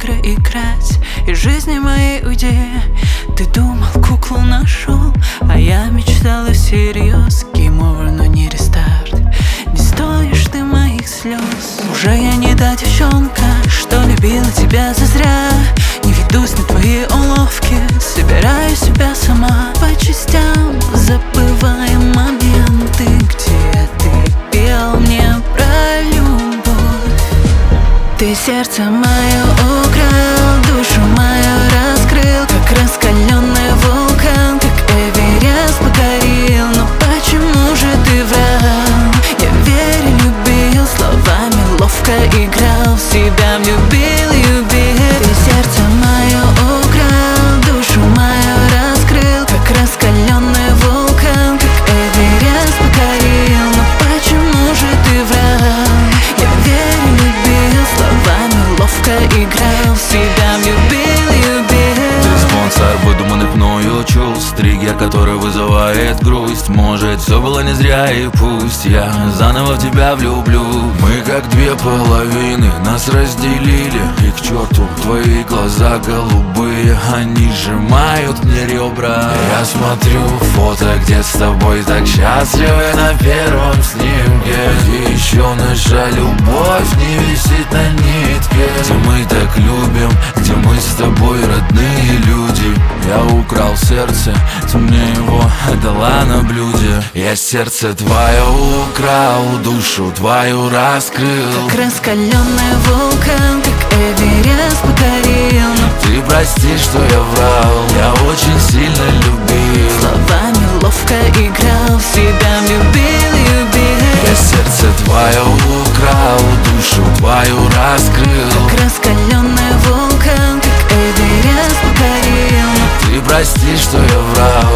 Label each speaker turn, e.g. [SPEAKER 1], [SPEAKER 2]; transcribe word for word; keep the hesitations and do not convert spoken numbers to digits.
[SPEAKER 1] игры играть, из жизни моей уйди. Ты думал, куклу нашел, а я мечтала всерьез. Game over, но не рестарт. Не стоишь ты моих слез. Уже я не та девчонка, что любила тебя зазря. Не ведусь на твои уловки, собираю себя сама по частям, забывая моменты, где ты пел мне про любовь. Ты сердце мое украл, душу мою раскрыл, как раскаленный вулкан, как Эверест покорил. Но почему же ты врал? Я верил, любил, словами ловко играл, в себя влюбил, любил. Ты сердце мое украл, душу мою раскрыл, как раскаленный вулкан, как Эверест покорил. Но почему же ты врал? Я верил, любил, словами ловко играл, в себя влюбил, любил.
[SPEAKER 2] Ты спонсор выдуманных мною чувств, триггер, который вызывает грусть. Может, все было не зря, и пусть я заново в тебя влюблю. Мы как две половины, нас разделили, и к черту твои глаза голубые, они сжимают мне ребра. Я смотрю фото, где с тобой так счастливы на первом снимке, где еще наша любовь не висит на нитке, где мы так любим, где мы с тобой родные люди. Я украл сердце, ты мне его отдала на блюде. Я сердце твое украл, душу твою раскрыл,
[SPEAKER 1] как раскаленный вулкан, как Эверест покорил. Но
[SPEAKER 2] ты прости, что я врал, я очень сильно любил,
[SPEAKER 1] словами ловко играл, в себя влюбил, любил.
[SPEAKER 2] Я сердце твое украл, душу твою раскрыл,
[SPEAKER 1] как раскаленный вулкан, как Эверест покорил.
[SPEAKER 2] ты прости, что я врал,